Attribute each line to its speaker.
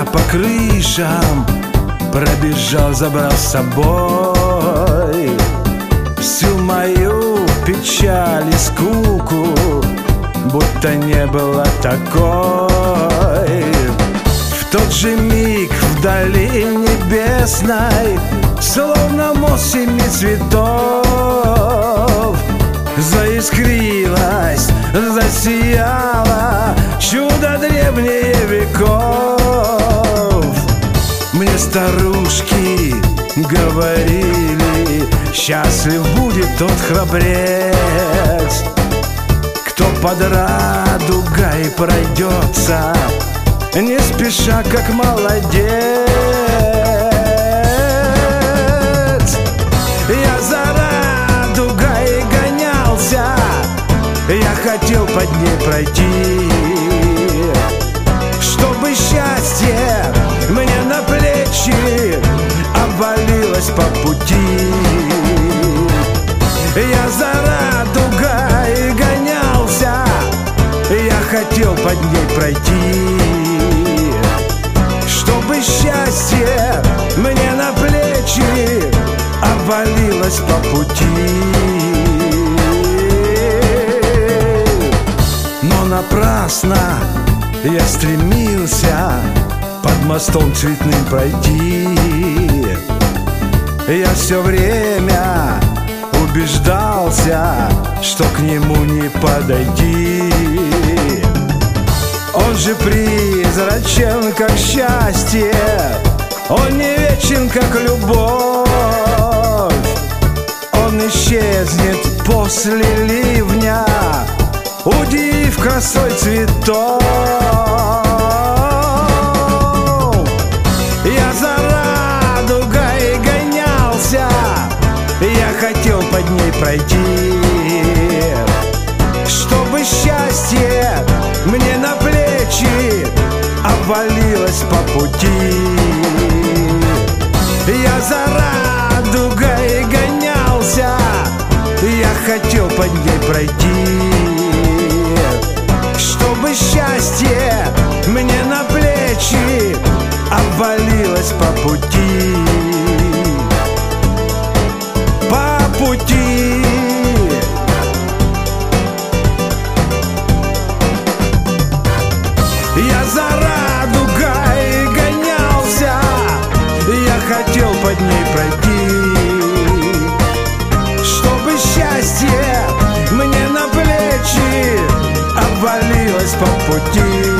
Speaker 1: по крышам пробежал, забрал с собой всю мою печаль и скуку, будто не было такой. В тот же миг вдали небесной, словно мост семи цветов, заискрилась, засияла чудо древнее веков. Мне старушки говорили, счастлив будет тот храбрец, кто под радугой пройдется, не спеша, как молодец. Я за радугой гонялся, я хотел под ней пройти, чтобы счастье мне на плечи обвалилось по пути. Я за радугой гонялся, я хотел под ней пройти, чтобы счастье мне на плечи обвалилось по пути. Но напрасно я стремился под мостом цветным пройти. Я все время убеждался, что к нему не подойти. Он же призрачен, как счастье, он не вечен, как любовь. Он исчезнет после ливня, удивив красой цветов. Я за радугой гонялся, я хотел под ней пройти, чтобы счастье мне на плечи обвалилось по пути. Я за радугой гонялся, я хотел под ней пройти, чтобы счастье мне на плечи обвалилось по пути. По пути. Я за радугой гонялся, я хотел под ней пройти, чтобы счастье мне на плечи обвалилось по пути.